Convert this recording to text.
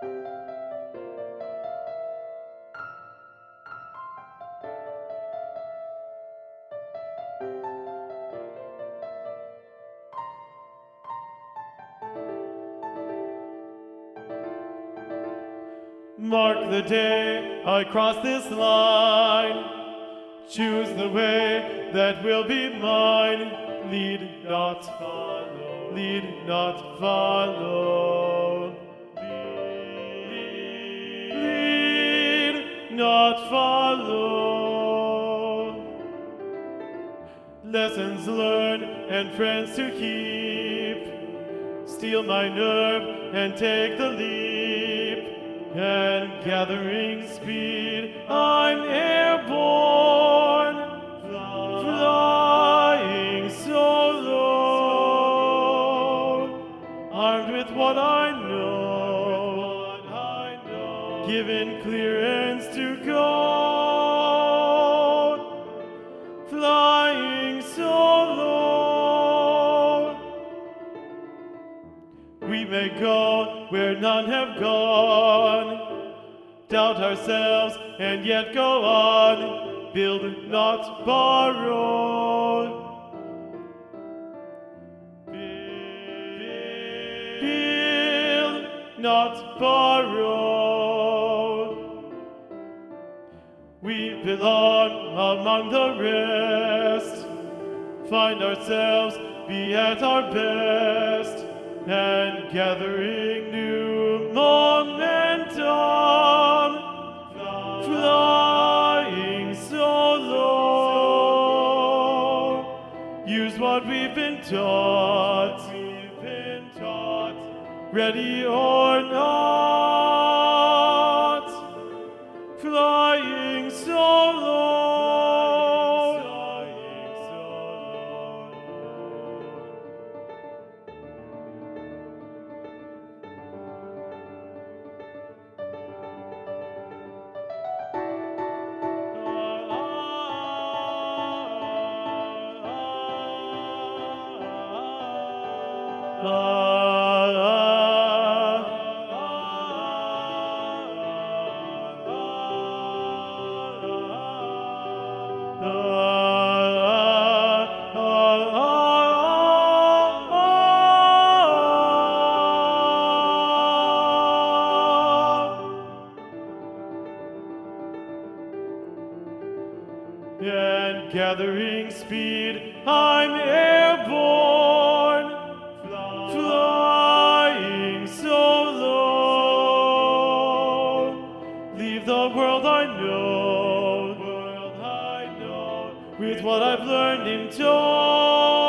Mark the day I cross this line. Choose the way that will be mine. Lead, not follow. Lead, not follow. Lead, not follow. Lessons learned and friends to keep. Steel my nerve and take the leap. And gathering speed, I'm airborne, flying so low, armed with what I know, given clearance to go, flying so low. We may go where none have gone, doubt ourselves and yet go on, build not borrow. Build not borrow. We belong among the rest, find ourselves, be at our best, and gathering new momentum, flying so low. Use what we've been taught, ready or not, flying so low. And gathering speed, I'm airborne, flying so low. Leave the world I know, with what I've learned in tow.